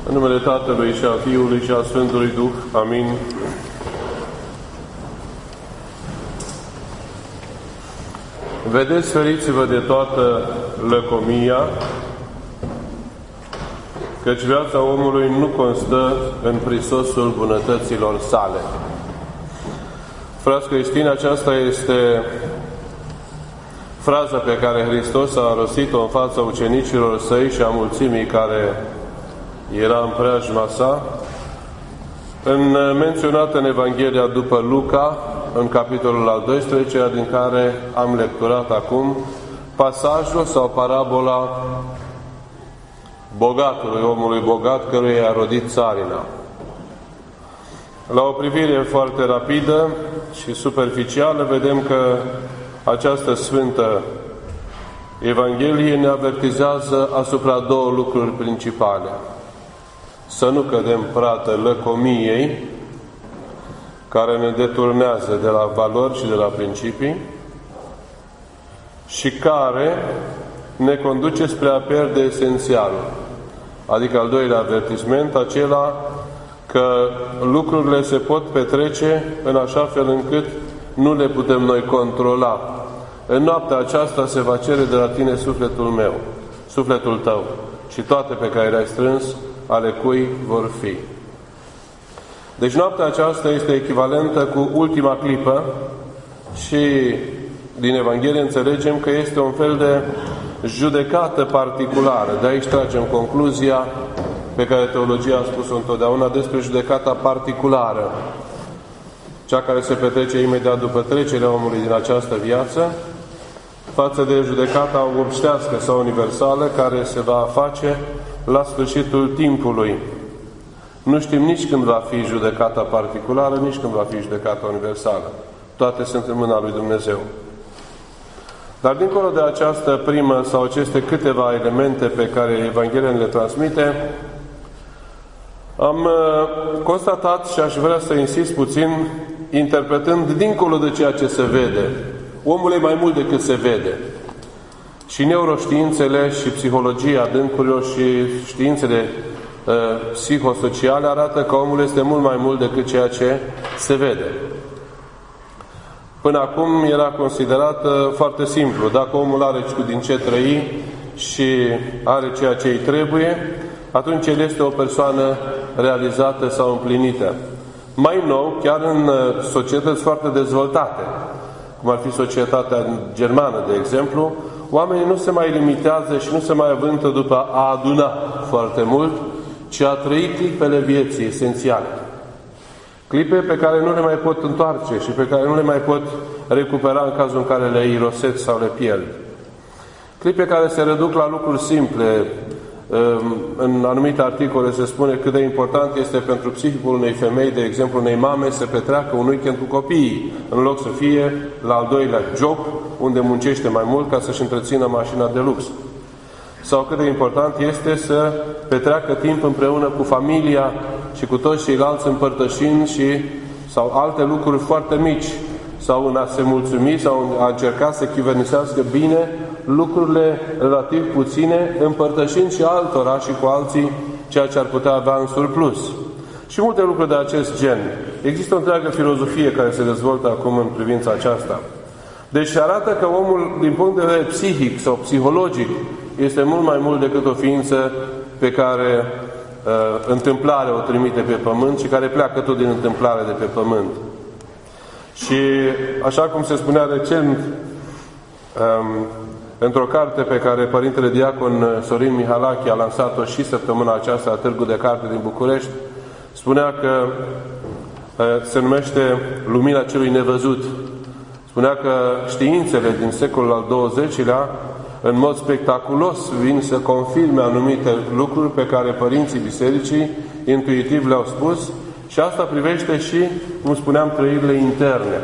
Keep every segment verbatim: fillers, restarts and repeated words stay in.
În numele Tatălui și a Fiului și a Sfântului Duh. Amin. Vedeți, feriți-vă de toată lăcomia, căci viața omului nu constă în prisosul bunătăților sale. Frați creștini, aceasta este fraza pe care Hristos a rostit-o în fața ucenicilor săi și a mulțimii care era în preajma sa, în menționată în Evanghelia după Luca, în capitolul al doisprezecelea, din care am lecturat acum pasajul sau parabola bogatului, omului bogat, căruia i-a rodit țarina. La o privire foarte rapidă și superficială, vedem că această sfântă Evanghelie ne avertizează asupra două lucruri principale. Să nu cădem pradă lăcomiei, care ne deturnează de la valori și de la principii și care ne conduce spre a pierde esențialul. Adică al doilea avertisment, acela că lucrurile se pot petrece în așa fel încât nu le putem noi controla. În noaptea aceasta se va cere de la tine sufletul meu, sufletul tău și toate pe care le-ai strâns, ale cui vor fi. Deci noaptea aceasta este echivalentă cu ultima clipă și din Evanghelie înțelegem că este un fel de judecată particulară. De aici tragem concluzia pe care teologia a spus-o întotdeauna despre judecata particulară, cea care se petrece imediat după trecerea omului din această viață, față de judecata obștească sau universală care se va face la sfârșitul timpului. Nu știm nici când va fi judecata particulară, nici când va fi judecata universală. Toate sunt în mâna lui Dumnezeu. Dar dincolo de această primă sau aceste câteva elemente pe care Evanghelia le transmite, am constatat și aș vrea să insist puțin, interpretând dincolo de ceea ce se vede. Omul e mai mult decât se vede. Și neuroștiințele și psihologia adâncurilor și științele uh, psihosociale arată că omul este mult mai mult decât ceea ce se vede. Până acum era considerat uh, foarte simplu. Dacă omul are din ce trăi și are ceea ce îi trebuie, atunci el este o persoană realizată sau împlinită. Mai nou, chiar în uh, societăți foarte dezvoltate, cum ar fi societatea germană, de exemplu, oamenii nu se mai limitează și nu se mai avântă după a aduna foarte mult, ci a trăi clipele vieții esențiale. Clipe pe care nu le mai pot întoarce și pe care nu le mai pot recupera în cazul în care le irosesc sau le pierd. Clipe care se reduc la lucruri simple. În anumite articole se spune cât de important este pentru psihicul unei femei, de exemplu unei mame, să petreacă un weekend cu copiii, în loc să fie la al doilea job, unde muncește mai mult ca să-și întrețină mașina de lux. Sau cât de important este să petreacă timp împreună cu familia și cu toți ceilalți împărtășind și sau alte lucruri foarte mici, sau în a se mulțumi sau a încerca să chivernisească bine lucrurile relativ puține, împărtășind și altora și cu alții ceea ce ar putea avea în surplus. Și multe lucruri de acest gen. Există o întreagă filozofie care se dezvoltă acum în privința aceasta. Deci arată că omul, din punct de vedere psihic sau psihologic, este mult mai mult decât o ființă pe care uh, întâmplarea o trimite pe pământ și care pleacă tot din întâmplare de pe pământ. Și așa cum se spunea recent um, într-o carte pe care Părintele Diacon Sorin Mihalache a lansat-o și săptămâna aceasta la Târgul de Carte din București, spunea că uh, se numește Lumina celui nevăzut. Spunea că științele din secolul al douăzecilea în mod spectaculos vin să confirme anumite lucruri pe care părinții bisericii intuitiv le-au spus. Și asta privește și, cum spuneam, trăirile interne.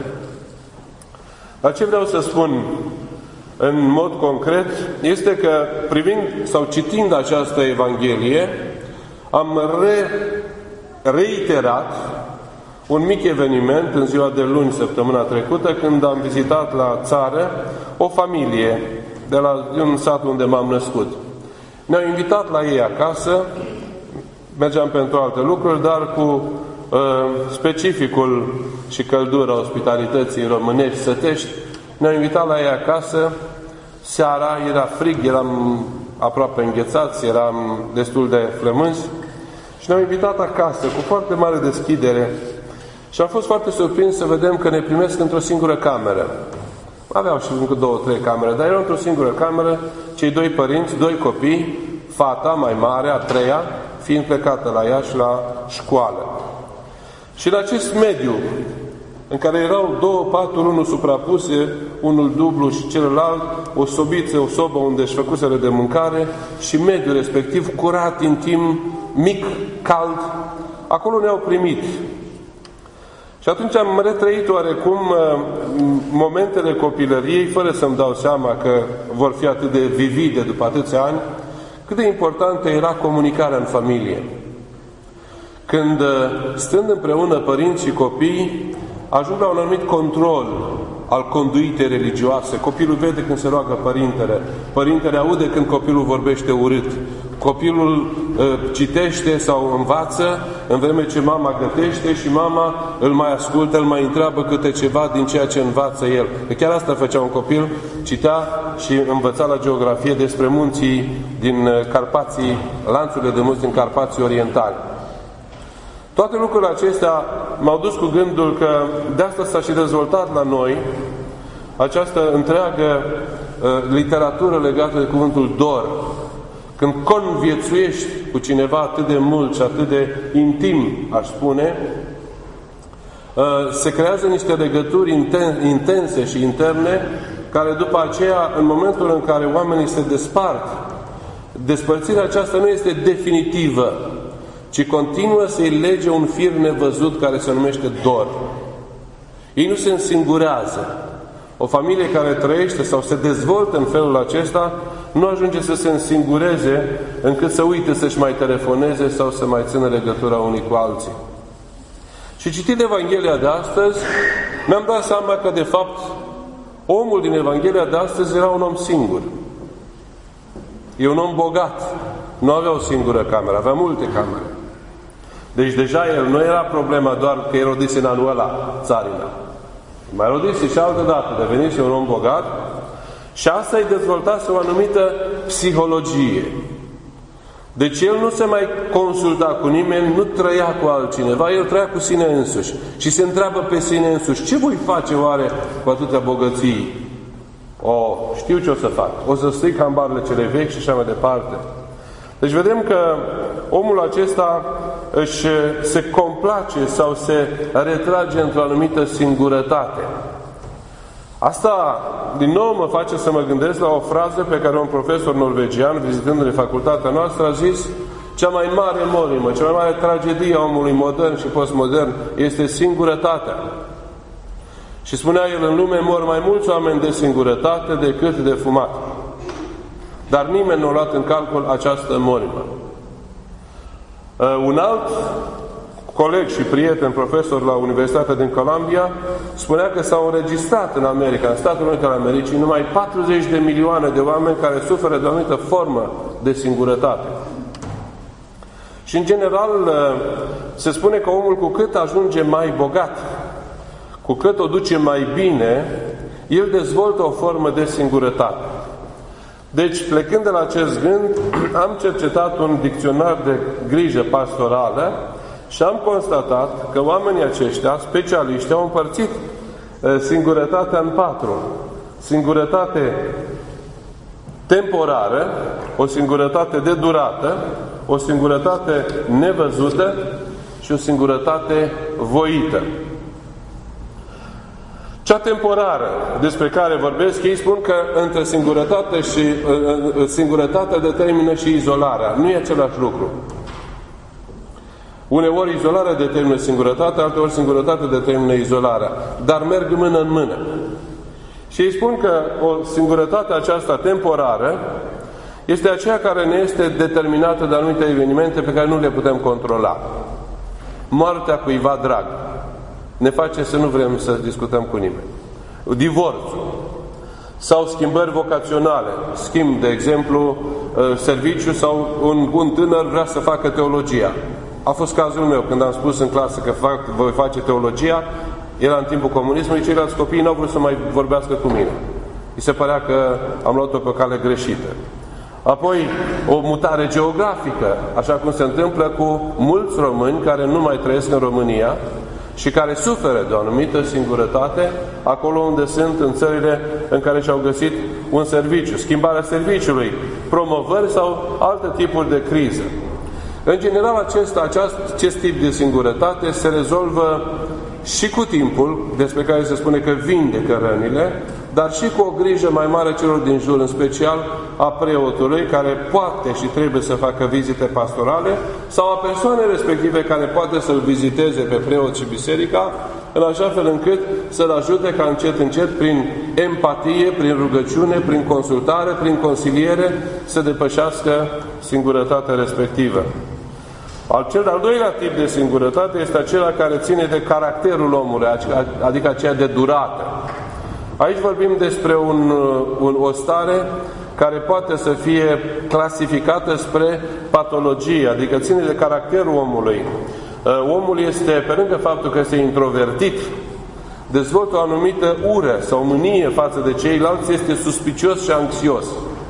Dar ce vreau să spun în mod concret este că, privind sau citind această Evanghelie, am re, reiterat un mic eveniment în ziua de luni, săptămâna trecută, când am vizitat la țară o familie de la un sat unde m-am născut. Ne-au invitat la ei acasă mergeam pentru alte lucruri, dar cu uh, specificul și căldura ospitalității românești sătești, ne-au invitat la ei acasă. Seara era frig, eram aproape înghețați, eram destul de flămânzi și ne-au invitat acasă cu foarte mare deschidere și am fost foarte surprins să vedem că ne primesc într-o singură cameră. Aveau și încă două, trei camere, dar erau într-o singură cameră, cei doi părinți, doi copii, fata mai mare, a treia, fiind plecată la Iași la școală. Și în acest mediu, în care erau două paturi, unul suprapuse, unul dublu și celălalt, o sobiță, o sobă unde își făcuseră de mâncare și mediul respectiv curat, intim, mic, cald, acolo ne-au primit. Și atunci am retrăit oarecum momentele copilăriei, fără să-mi dau seama că vor fi atât de vivide după atâția ani, cât de importantă era comunicarea în familie. Când, stând împreună părinți și copii, ajung la un anumit control al conduitei religioase. Copilul vede când se roagă părintele, părintele aude când copilul vorbește urât, copilul uh, citește sau învață în vreme ce mama gătește și mama îl mai ascultă, îl mai întreabă câte ceva din ceea ce învață el. Că chiar asta făcea un copil, citea și învăța la geografie despre munții din Carpații, lanțurile de munți din Carpații Orientali. Toate lucrurile acestea m-au dus cu gândul că de asta s-a și dezvoltat la noi această întreagă uh, literatură legată de cuvântul dor. Când conviețuiești cu cineva atât de mult și atât de intim, aș spune, uh, se creează niște legături inten intense și interne, care după aceea, în momentul în care oamenii se despart, despărțirea aceasta nu este definitivă, ci continuă să-i lege un fir nevăzut care se numește dor. Ei nu se însingurează. O familie care trăiește sau se dezvoltă în felul acesta nu ajunge să se însingureze încât să uite să-și mai telefoneze sau să mai țină legătura unii cu alții. Și citind Evanghelia de astăzi, mi-am dat seama că de fapt omul din Evanghelia de astăzi era un om singur. E un om bogat. Nu avea o singură cameră, avea multe camere. Deci deja el nu era problema doar că el rodise în anul ăla țarina. Mai rodise și altă dată, devenise un om bogat și asta îi dezvoltase o anumită psihologie. Deci el nu se mai consulta cu nimeni, nu trăia cu altcineva, el trăia cu sine însuși. Și se întreabă pe sine însuși, ce voi face oare cu atâtea bogății? O, știu ce o să fac. O să stric hambarele cele vechi și așa mai departe. Deci vedem că omul acesta își se complace sau se retrage într-o anumită singurătate. Asta, din nou, mă face să mă gândesc la o frază pe care un profesor norvegian, vizitându-ne facultatea noastră, a zis: cea mai mare molimă, cea mai mare tragedie a omului modern și postmodern este singurătatea. Și spunea el, în lume mor mai mulți oameni de singurătate decât de fumat. Dar nimeni nu a luat în calcul această molimă. Uh, un alt coleg și prieten, profesor la Universitatea din Columbia, spunea că s-au înregistrat în America, în Statele Unite ale Americii, numai patruzeci de milioane de oameni care suferă de o anumită formă de singurătate. Și în general se spune că omul, cu cât ajunge mai bogat, cu cât o duce mai bine, el dezvoltă o formă de singurătate. Deci, plecând de la acest gând, am cercetat un dicționar de grijă pastorală și am constatat că oamenii aceștia, specialiști, au împărțit singurătatea în patru. Singurătate temporară, o singurătate de durată, o singurătate nevăzută și o singurătate voită. Cea temporară despre care vorbesc, ei spun că între singurătate și uh, singurătatea determină și izolarea. Nu e același lucru. Uneori izolarea determină singurătatea, alteori singurătatea determină izolarea. Dar merg mână în mână. Și ei spun că o singurătate aceasta temporară este aceea care ne este determinată de anumite evenimente pe care nu le putem controla. Moartea cuiva drag ne face să nu vrem să discutăm cu nimeni. Divorțul. sau schimbări vocaționale. Schimb, de exemplu, serviciu sau un, un tânăr vrea să facă teologia. A fost cazul meu când am spus în clasă că fac, voi face teologia, era în timpul comunismului, ceilalți copii n-au vrut să mai vorbească cu mine. Mi se părea că am luat-o pe o cale greșită. Apoi, o mutare geografică, așa cum se întâmplă cu mulți români care nu mai trăiesc în România și care suferă de o anumită singurătate acolo unde sunt, în țările în care și-au găsit un serviciu, schimbarea serviciului, promovări sau alte tipuri de criză. În general, acest, acest, acest tip de singurătate se rezolvă și cu timpul, despre care se spune că vindecă rănile, dar și cu o grijă mai mare celor din jur, în special a preotului, care poate și trebuie să facă vizite pastorale, sau a persoanei respective care poate să-l viziteze pe preot și biserica, în așa fel încât să-l ajute ca încet, încet, prin empatie, prin rugăciune, prin consultare, prin consiliere, să depășească singurătatea respectivă. Al cel de-al doilea tip de singurătate este acela care ține de caracterul omului, adică aceea de durată. Aici vorbim despre un, un, o stare care poate să fie clasificată spre patologie, adică ține de caracterul omului. Omul este, pe lângă faptul că este introvertit, dezvoltă o anumită ură sau mânie față de ceilalți, este suspicios și anxios.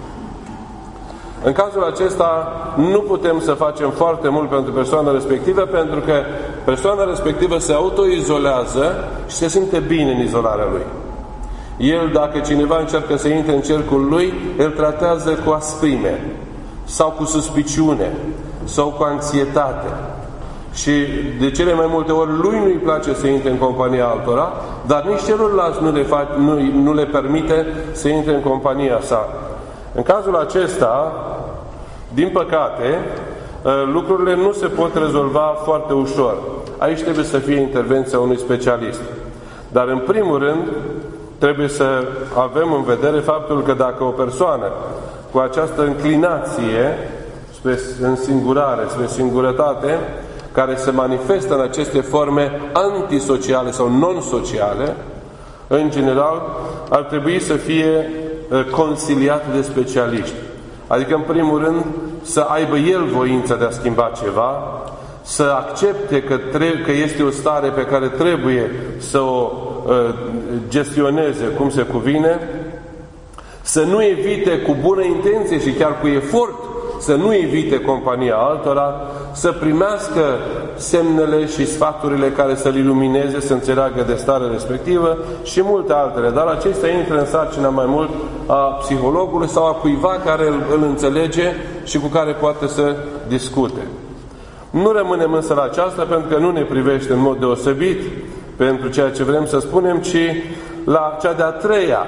În cazul acesta nu putem să facem foarte mult pentru persoana respectivă, pentru că persoana respectivă se autoizolează și se simte bine în izolarea lui. El, dacă cineva încearcă să intre în cercul lui, îl tratează cu asprime, sau cu suspiciune, sau cu anxietate. Și de cele mai multe ori lui nu-i place să intre în compania altora, dar nici celorlalți nu le, fac, nu, nu le permite să intre în compania sa. În cazul acesta, din păcate, lucrurile nu se pot rezolva foarte ușor. Aici trebuie să fie intervenția unui specialist. Dar în primul rând, trebuie să avem în vedere faptul că dacă o persoană cu această înclinație spre însingurare, spre singurătate, care se manifestă în aceste forme antisociale sau non-sociale, în general, ar trebui să fie consiliat de specialiști. Adică, în primul rând, să aibă el voința de a schimba ceva, să accepte că, trebuie, că este o stare pe care trebuie să o uh, gestioneze cum se cuvine, să nu evite cu bună intenție și chiar cu efort să nu evite compania altora, să primească semnele și sfaturile care să-l ilumineze, să înțeleagă de stare respectivă și multe altele. Dar acestea intră în sarcina mai mult a psihologului sau a cuiva care îl, îl înțelege și cu care poate să discute. Nu rămânem însă la aceasta, pentru că nu ne privește în mod deosebit pentru ceea ce vrem să spunem, ci la cea de-a treia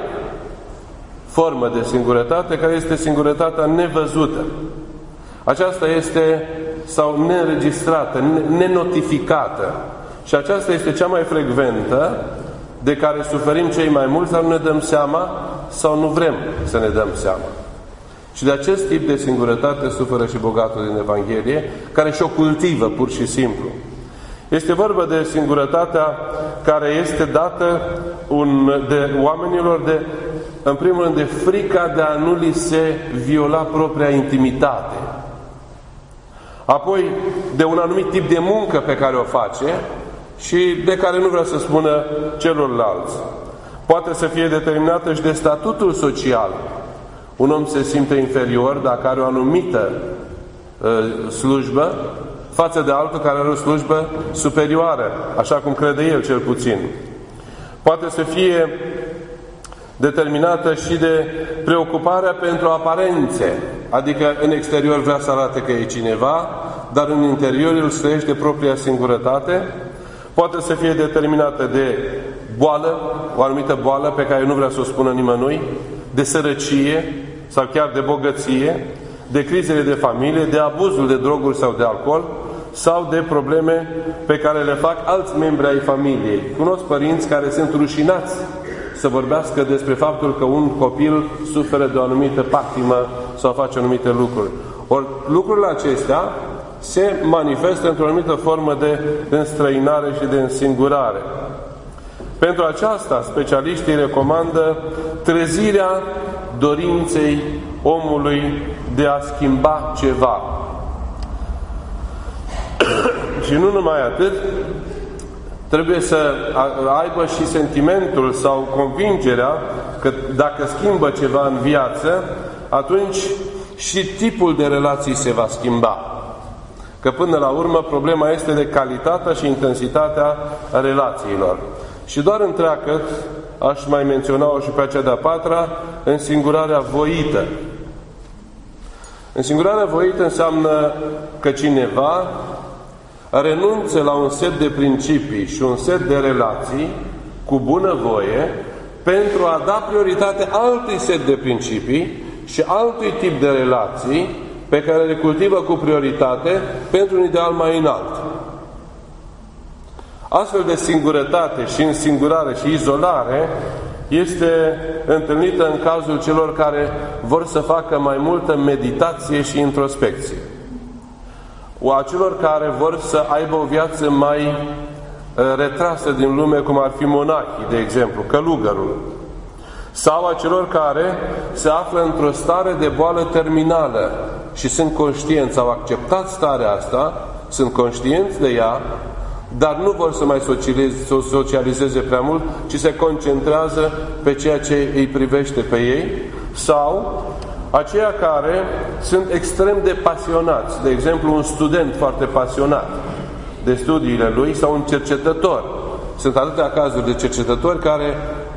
formă de singurătate, care este singurătatea nevăzută. Aceasta este, sau neînregistrată, nenotificată. Și aceasta este cea mai frecventă, de care suferim cei mai mulți, dar nu ne dăm seama sau nu vrem să ne dăm seama. Și de acest tip de singurătate suferă și bogatul din Evanghelie, care și-o cultivă pur și simplu. Este vorba de singurătatea care este dată un, de oamenilor de, în primul rând, de frica de a nu li se viola propria intimitate. Apoi, de un anumit tip de muncă pe care o face și de care nu vrea să spună celorlalți. Poate să fie determinată și de statutul social. Un om se simte inferior dacă are o anumită uh, slujbă față de altul care are o slujbă superioară, așa cum crede el cel puțin. Poate să fie determinată și de preocuparea pentru aparențe, adică în exterior vrea să arate că e cineva, dar în interior îl străiește propria singurătate. Poate să fie determinată de boală, o anumită boală pe care nu vrea să o spună nimănui, de sărăcie sau chiar de bogăție, de crizele de familie, de abuzul de droguri sau de alcool, sau de probleme pe care le fac alți membri ai familiei. Cunosc părinți care sunt rușinați să vorbească despre faptul că un copil suferă de o anumită patimă sau face anumite lucruri. Ori lucrurile acestea se manifestă într-o anumită formă de înstrăinare și de însingurare. Pentru aceasta, specialiștii recomandă trezirea dorinței omului de a schimba ceva. Și nu numai atât, trebuie să aibă și sentimentul sau convingerea că dacă schimbă ceva în viață, atunci și tipul de relații se va schimba. Că până la urmă problema este de calitatea și intensitatea relațiilor. Și doar întreagăt, aș mai menționa-o și pe cea de-a patra, însingurarea voită. Însingurarea voită înseamnă că cineva renunță la un set de principii și un set de relații cu bunăvoie pentru a da prioritate altui set de principii și altui tip de relații pe care le cultivă cu prioritate pentru un ideal mai înalt. Astfel de singurătate și însingurare și izolare este întâlnită în cazul celor care vor să facă mai multă meditație și introspecție. O a celor care vor să aibă o viață mai retrasă din lume, cum ar fi monahii, de exemplu, călugărul. Sau a celor care se află într-o stare de boală terminală și sunt conștienți, au acceptat starea asta, sunt conștienți de ea, dar nu vor să mai socializeze prea mult, ci se concentrează pe ceea ce îi privește pe ei, sau aceia care sunt extrem de pasionați, de exemplu un student foarte pasionat de studiile lui sau un cercetător. Sunt atâtea cazuri de cercetători care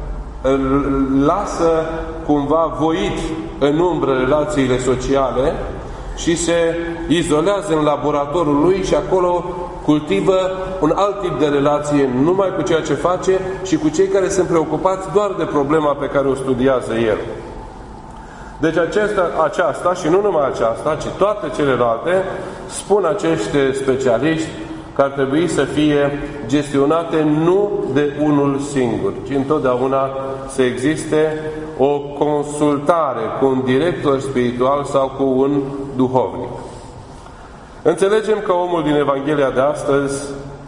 lasă cumva voit în umbră relațiile sociale și se izolează în laboratorul lui și acolo cultivă un alt tip de relație numai cu ceea ce face și cu cei care sunt preocupați doar de problema pe care o studiază el. Deci aceasta, aceasta și nu numai aceasta, ci toate celelalte, spun acești specialiști că ar trebui să fie gestionate nu de unul singur, ci întotdeauna să existe o consultare cu un director spiritual sau cu un duhovnic. Înțelegem că omul din Evanghelia de astăzi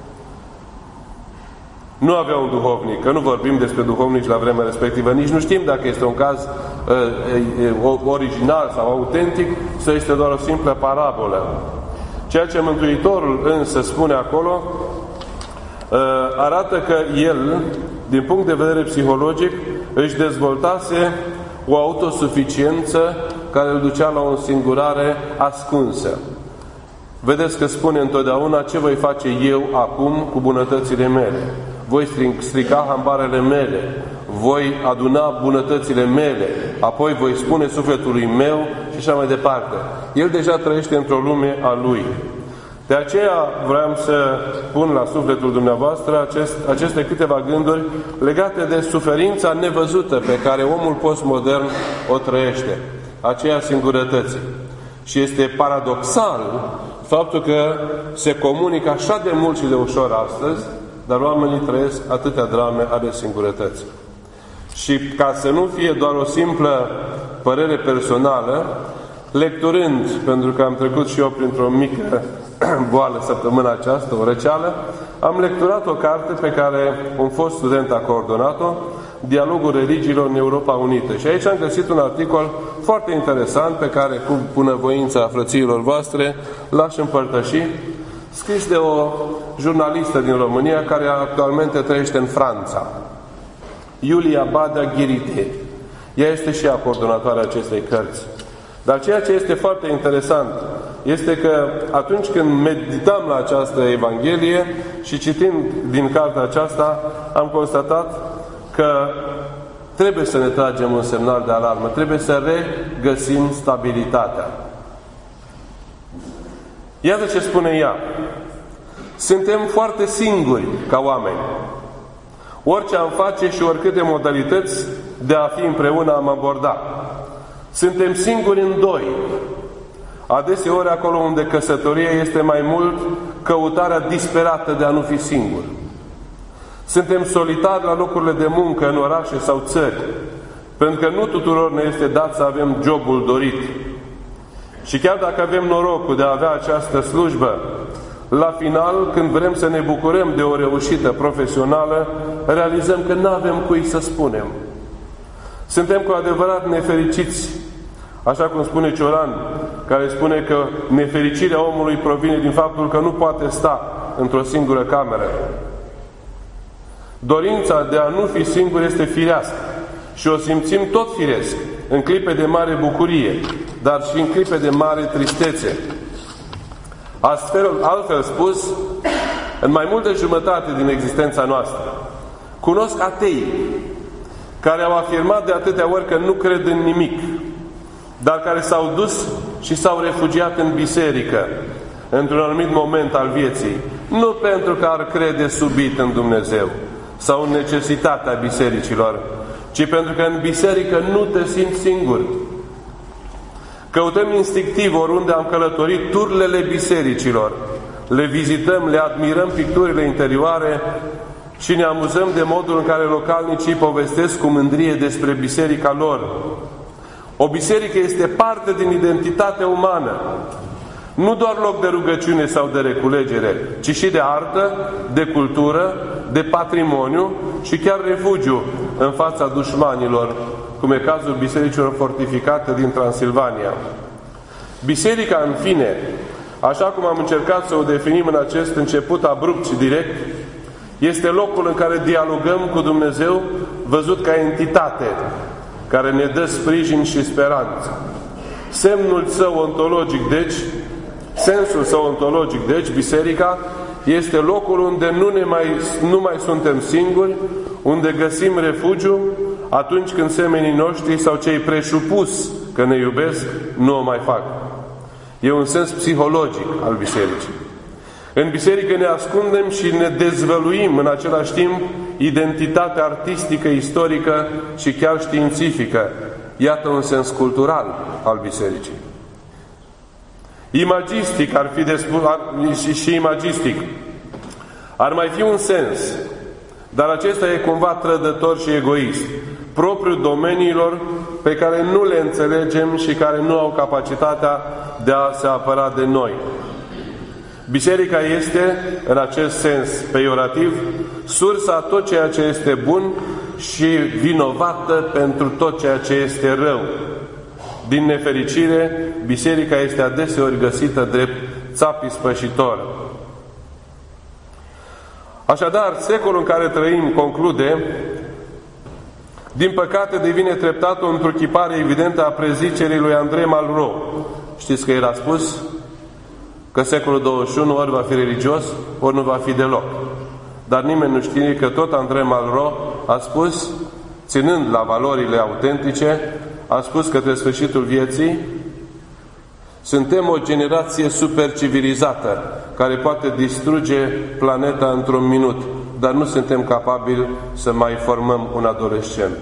nu avea un duhovnic, că nu vorbim despre duhovnici la vremea respectivă, nici nu știm dacă este un caz uh, original sau autentic sau este doar o simplă parabolă. Ceea ce Mântuitorul însă spune acolo uh, arată că el, din punct de vedere psihologic, își dezvoltase o autosuficiență care îl ducea la o însingurare ascunsă. Vedeți că spune întotdeauna: ce voi face eu acum cu bunătățile mele? Voi strica hambarele mele, voi aduna bunătățile mele, apoi voi spune sufletului meu și așa mai departe. El deja trăiește într-o lume a lui. De aceea vreau să pun la sufletul dumneavoastră acest, aceste câteva gânduri legate de suferința nevăzută pe care omul postmodern o trăiește, aceea singurătății. Și este paradoxal faptul că se comunică așa de mult și de ușor astăzi, dar oamenii trăiesc atâtea drame ale singurătății. Și ca să nu fie doar o simplă părere personală, lecturând, pentru că am trecut și eu printr-o mică boală săptămâna aceasta, o răceală, am lecturat o carte pe care un fost student a coordonat-o, Dialogul religiilor în Europa Unită. Și aici am găsit un articol foarte interesant pe care, cu bunăvoința frățiilor voastre, l-aș împărtăși, scris de o jurnalistă din România care actualmente trăiește în Franța, Iulia Badea Ghirite. Ea este și ea coordonatoarea acestei cărți. Dar ceea ce este foarte interesant este că atunci când meditam la această Evanghelie și citind din cartea aceasta, am constatat că trebuie să ne tragem un semnal de alarmă, trebuie să regăsim stabilitatea. Iată ce spune ea: suntem foarte singuri ca oameni. Orice am face și oricâte modalități de a fi împreună am aborda. Suntem singuri în doi. Adeseori acolo unde căsătoria este mai mult căutarea disperată de a nu fi singur. Suntem solitari la locurile de muncă, în orașe sau țări, pentru că nu tuturor ne este dat să avem jobul dorit. Și chiar dacă avem norocul de a avea această slujbă, La final, când vrem să ne bucurăm de o reușită profesională, realizăm că nu avem cui să spunem. Suntem cu adevărat nefericiți, așa cum spune Cioran, care spune că nefericirea omului provine din faptul că nu poate sta într-o singură cameră. Dorința de a nu fi singur este firească și o simțim tot firesc, în clipe de mare bucurie, dar și în clipe de mare tristețe. Astfel, altfel spus, în mai mult de jumătate din existența noastră, cunosc atei care au afirmat de atâtea ori că nu cred în nimic, dar care s-au dus și s-au refugiat în biserică într-un anumit moment al vieții, nu pentru că ar crede subit în Dumnezeu sau în necesitatea bisericilor, ci pentru că în biserică nu te simți singur. Căutăm instinctiv oriunde am călătorit turlele bisericilor, le vizităm, le admirăm picturile interioare și ne amuzăm de modul în care localnicii povestesc cu mândrie despre biserica lor. O biserică este parte din identitatea umană, nu doar loc de rugăciune sau de reculegere, ci și de artă, de cultură, de patrimoniu și chiar refugiu în fața dușmanilor, cum e cazul bisericilor fortificate din Transilvania. Biserica, în fine, așa cum am încercat să o definim în acest început abrupt și direct, este locul în care dialogăm cu Dumnezeu, văzut ca entitate care ne dă sprijin și speranță. Semnul său ontologic, deci, sensul său ontologic, deci, biserica, este locul unde nu, ne mai, nu mai suntem singuri, unde găsim refugiu atunci când semenii noștri sau cei presupus că ne iubesc nu o mai fac. E un sens psihologic al bisericii. În biserică ne ascundem și ne dezvăluim în același timp identitatea artistică, istorică și chiar științifică. Iată un sens cultural al bisericii. Imagistic ar fi de spus, ar, și, și imagistic. Ar mai fi un sens, dar acesta e cumva trădător și egoist, propriu domeniilor pe care nu le înțelegem și care nu au capacitatea de a se apăra de noi. Biserica este, în acest sens peiorativ, sursa a tot ceea ce este bun și vinovată pentru tot ceea ce este rău. Din nefericire, biserica este adeseori găsită drept țap ispășitor. Așadar, secolul în care trăim conclude, din păcate devine treptat o întruchipare evidentă a prezicerii lui Andrei Malraux. Știți că el a spus că secolul douăzeci și unu ori va fi religios, ori nu va fi deloc. Dar nimeni nu știe că tot Andrei Malraux a spus, ținând la valorile autentice, a spus că spre sfârșitul vieții suntem o generație supercivilizată care poate distruge planeta într-un minut, dar nu suntem capabili să mai formăm un adolescent.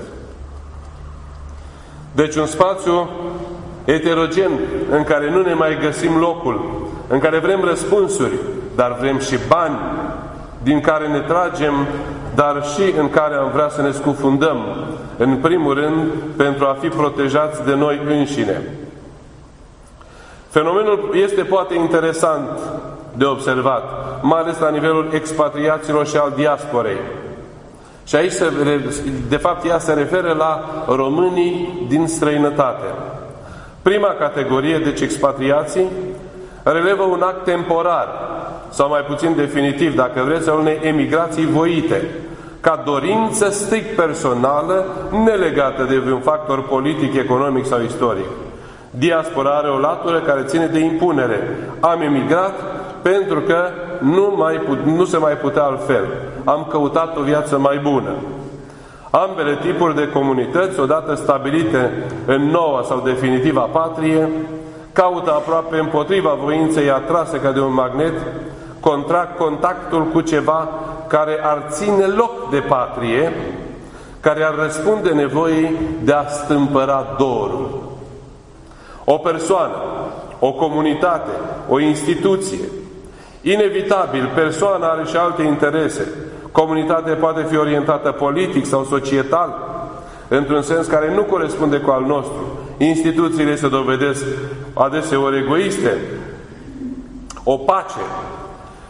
Deci un spațiu heterogen în care nu ne mai găsim locul, în care vrem răspunsuri, dar vrem și bani, din care ne tragem, dar și în care am vrea să ne scufundăm, în primul rând, pentru a fi protejați de noi înșine. Fenomenul este poate interesant de observat, mai ales la nivelul expatriaților și al diasporei. Și aici, se, de fapt, ea se referă la românii din străinătate. Prima categorie, deci expatriații, relevă un act temporar, sau mai puțin definitiv, dacă vreți, al unei emigrații voite, ca dorință strict personală, nelegată de un factor politic, economic sau istoric. Diaspora are o latură care ține de impunere. Am emigrat pentru că nu, mai put, nu se mai putea altfel. Am căutat o viață mai bună. Ambele tipuri de comunități, odată stabilite în noua sau definitiva patrie, caută aproape împotriva voinței atrase ca de un magnet contract, contactul cu ceva care ar ține loc de patrie, care ar răspunde nevoii de a stâmpăra dorul. O persoană, o comunitate, o instituție, inevitabil, persoana are și alte interese. Comunitatea poate fi orientată politic sau societal, într-un sens care nu corespunde cu al nostru. Instituțiile se dovedesc adeseori egoiste, opace.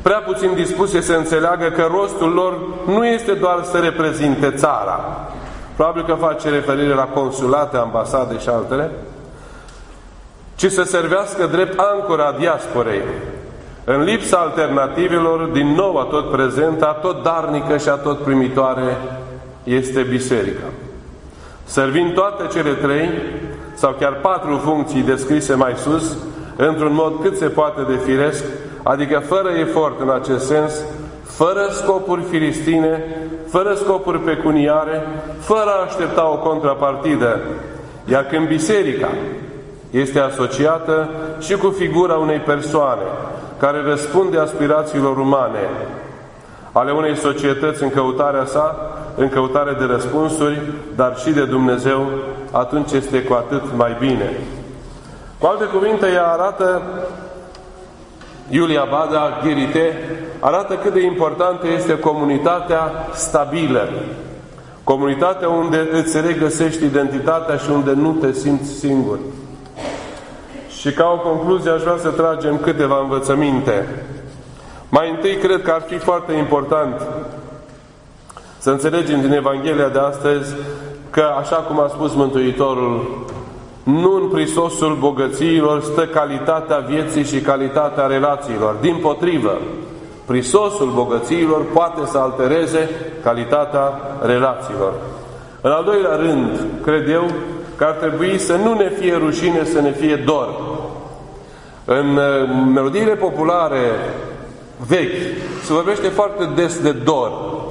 prea puțin dispuse să înțeleagă că rostul lor nu este doar să reprezinte țara. Probabil că face referire la consulate, ambasade și altele, ci să servească drept ancora diasporei. În lipsa alternativelor, din nou atot prezentă, atot darnică și atot primitoare este biserica. Servind toate cele trei, sau chiar patru funcții descrise mai sus, într-un mod cât se poate de firesc, adică fără efort în acest sens, fără scopuri filistine, fără scopuri pecuniare, fără a aștepta o contrapartidă. Iar când biserica este asociată și cu figura unei persoane care răspunde aspirațiilor umane, ale unei societăți în căutarea sa, în căutare de răspunsuri, dar și de Dumnezeu, atunci este cu atât mai bine. Cu alte cuvinte, ea arată, Iulia Bada, Ghirite, arată cât de importantă este comunitatea stabilă. Comunitatea unde îți regăsești identitatea și unde nu te simți singur. Și ca o concluzie aș vrea să tragem câteva învățăminte. Mai întâi, cred că ar fi foarte important să înțelegem din Evanghelia de astăzi că, așa cum a spus Mântuitorul, nu în prisosul bogățiilor stă calitatea vieții și calitatea relațiilor. Dimpotrivă, prisosul bogățiilor poate să altereze calitatea relațiilor. În al doilea rând, cred eu că ar trebui să nu ne fie rușine, să ne fie dor. În melodiile populare vechi se vorbește foarte des de dor.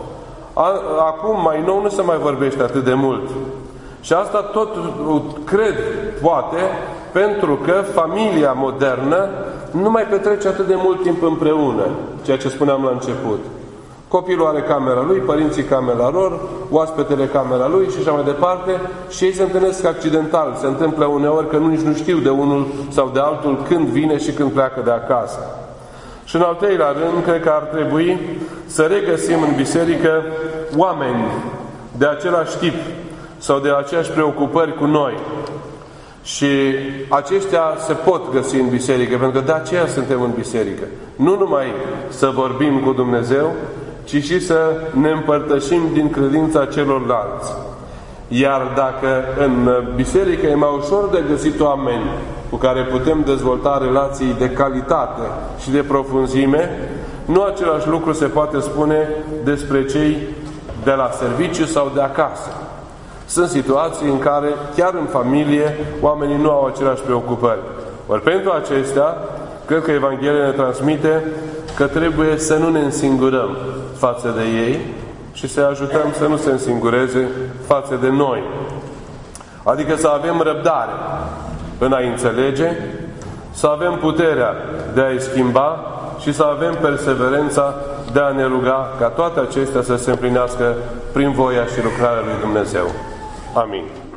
Acum, mai nou, nu se mai vorbește atât de mult. Și asta tot, cred, poate, pentru că familia modernă nu mai petrece atât de mult timp împreună, ceea ce spuneam la început. Copilul are camera lui, părinții camera lor, oaspetele camera lui și așa mai departe, și ei se întâlnesc accidental. Se întâmplă uneori că nu nici nu știu de unul sau de altul când vine și când pleacă de acasă. Și în al treilea rând, cred că ar trebui să regăsim în biserică oameni de același tip sau de aceeași preocupări cu noi. Și aceștia se pot găsi în biserică, pentru că de aceea suntem în biserică. Nu numai să vorbim cu Dumnezeu, ci și să ne împărtășim din credința celorlalți. Iar dacă în biserică e mai ușor de găsit oameni cu care putem dezvolta relații de calitate și de profunzime, nu același lucru se poate spune despre cei de la serviciu sau de acasă. Sunt situații în care, chiar în familie, oamenii nu au aceleași preocupări. Ori pentru acestea, cred că Evanghelia ne transmite că trebuie să nu ne însingurăm față de ei și să ajutăm să nu se însingureze față de noi. Adică să avem răbdare în a înțelege, să avem puterea de a-i schimba și să avem perseverența de a ne ruga ca toate acestea să se împlinească prin voia și lucrarea lui Dumnezeu. Amin.